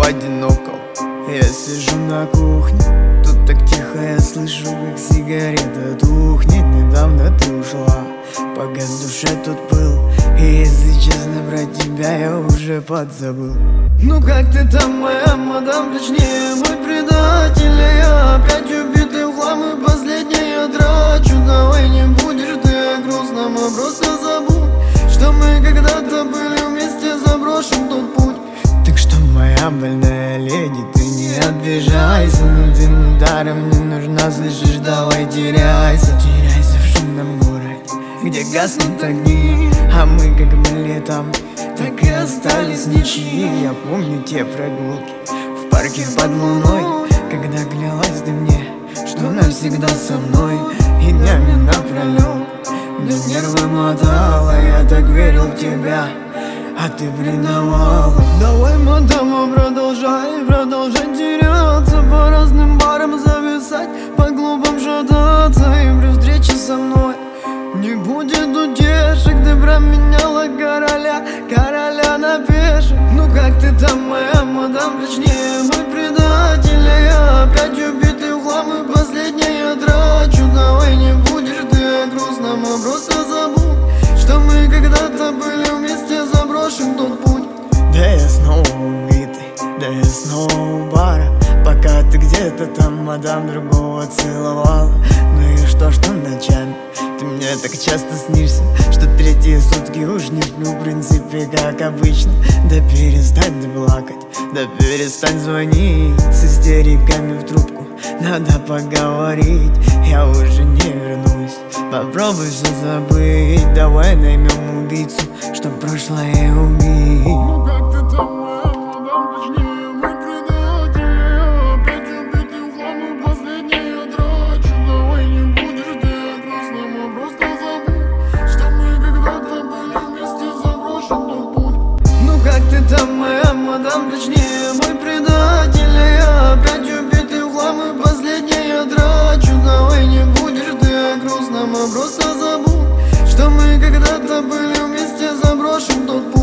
одиноко. Я сижу на кухне, тут так тихо, я слышу, как сигарета тухнет. Недавно ты ушла, погас в душе тут пыл, и если честно, про тебя я уже подзабыл. Ну как ты там, моя мадам, точнее мой предатель? Я опять убитый в хлам, и последний я трачу. Давай не будешь ты о грустном, а просто забудь, что мы когда-то были вместе, заброшен тот путь. Так что, моя больная леди, ты не обижайся, но ты даром не нужна, слышишь, давай теряйся. Теряйся в шумном городе, где гаснут огни, а мы как были там, так и остались ничьи. Я помню те прогулки в парке под луной, когда клялась ты мне, что навсегда со мной, и днями напролет мне нервы мотала. Я так верил в тебя, а ты предавала. Давай, мадама, продолжай теряться, по разным барам зависать, по клубам шататься, и при встрече со мной не будет утешек. Ты променяла короля на пешек. Ну как ты там, моя мадам, точнее мой предатель? Я опять убитый в хлам, и последний я трачу. Давай не будешь ты о грустном, а просто забудь, что мы когда-то были вместе, заброшен тот путь. Да я снова убитый, да я снова у бара, пока ты где-то там, мадам, другого целовала. Ну и что ночами ты мне так часто снишься, что третьи сутки уж не сплю, в принципе, как обычно. Да перестань ты плакать, да перестань звонить с истериками в трубку, надо поговорить. Я уже не вернусь, попробуй все забыть. Давай наймем убийцу, чтоб прошлое убить. Ну как ты там, моя мадам, точнее мой предатель? Я опять убитый в хлам, и последний я трачу. Давай не будешь ты о грустном, а просто забудь, что мы когда-то были вместе, заброшен тот путь. Ну как ты там, моя мадам, точнее мой предатель? Я опять убитый в хлам, и последний я трачу. Давай не будешь ты о грустном, а просто забудь, что мы когда-то были вместе, заброшен тот путь.